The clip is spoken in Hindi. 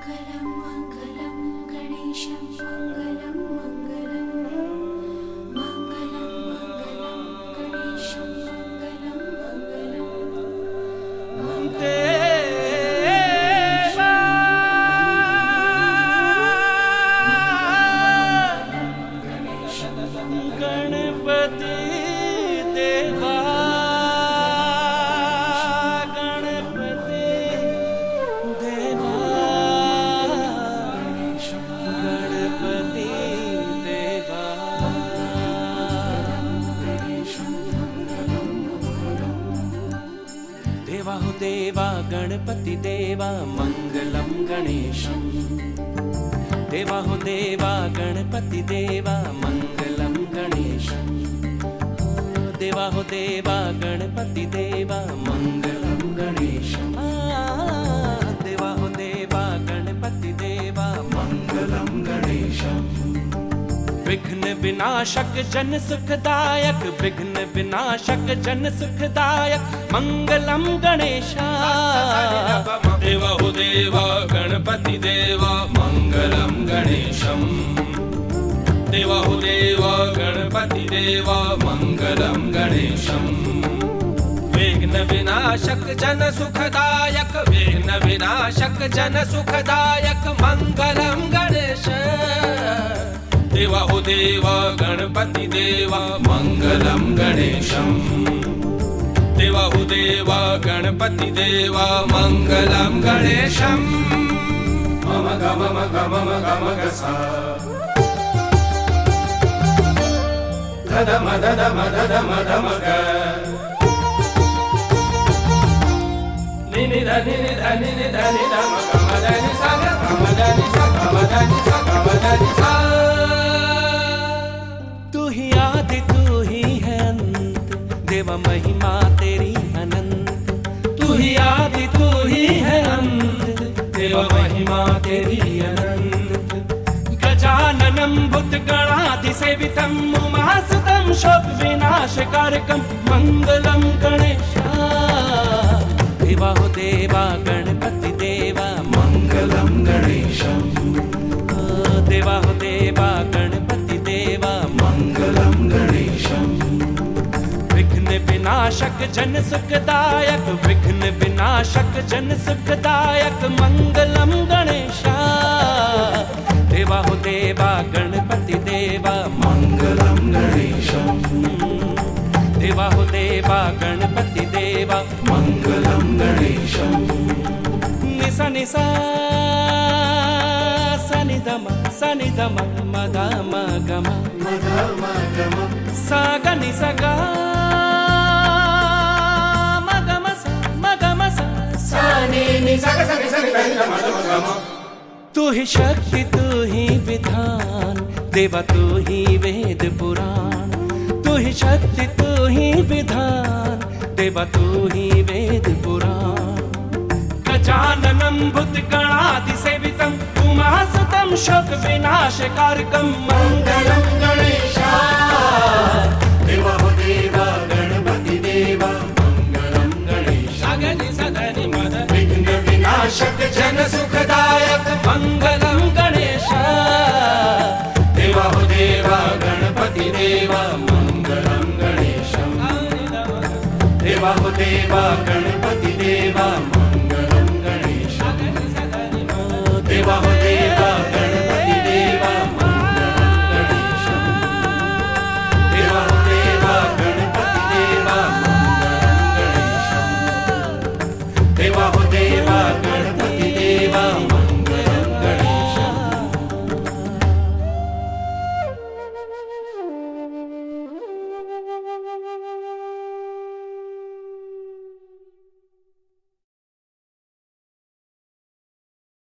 मङ्गलं मङ्गलं गणेशं मङ्गलं मङ्गलं मङ्गलं मङ्गलं गणेशं मङ्गलं मङ्गलं गणपति देवा गणपति देवा गणपति देवा देवा हो देवा गणपति देवा मंगलम गणेशम देवा हो देवा गणपति देवा मंगलम गणेशम देवा हो देवा गणपति देवा मंगलम गणेशम देवा हो देवा गणपति देवा मंगलम गणेशम विघ्न विनाशक जन सुखदायक विघ्न विनाशक जन सुखदायक मंगलम गणेशा देवा हो देवा गणपति देवा मंगलम गणेशम देवा हो देवा गणपति देवा मंगलम गणेशम विघ्न विनाशक जन सुखदायक विघ्न विनाशक जन सुखदायक मंगलम गणेश देवा हो देवा गणपति देवा मंगलम गणेशम देवा हो देवा गणपति देवा मंगलम गणेशम मम गम गम गम गसा ददम ददम ददम दम ग निनि धनि धनि धनि दम गम धनि सा गम धनि सा गम धनि सा गम धनि सा तू ही आदि तू ही है अंत देवा महिमा तेरी अनंत तू ही आदि तू ही है अंत देवा महिमा तेरी अनंत गजाननं भूतगणाधिसेवितं उमासुतं शोक विनाशकारकं मंगलम गणेशा देवा हो देवा गणपति देवा मंगलम गणेशम देवा हो देवा गणपति देवा मंगलम गणेशम विघ्न विनाशक जन सुखदायक विघ्न विनाशक जन सुखदायक मंगलम गणेशा देवा हो देवा गणपति देवा मंगलम गणेशम देवा हो देवा गणपति देवा मंगलम गणेशम निसा निसा सनि धम मग गम सा ग नि सा ग मग सा नि सा ग सा नि सा नि धनि धम गम तू ही शक्ति तू ही विधान देवा तू ही वेद पुराण तू ही शक्ति तू ही विधान देवा तू ही वेद पुराण गजाननं भूतगणाधिसेवितं उमासुतं शोक विनाशकारकं मंगलम गणेशा देवा हो देवा गणपति देवा मंगलम गणेश सगनि सधनि मद विघ्न विनाशक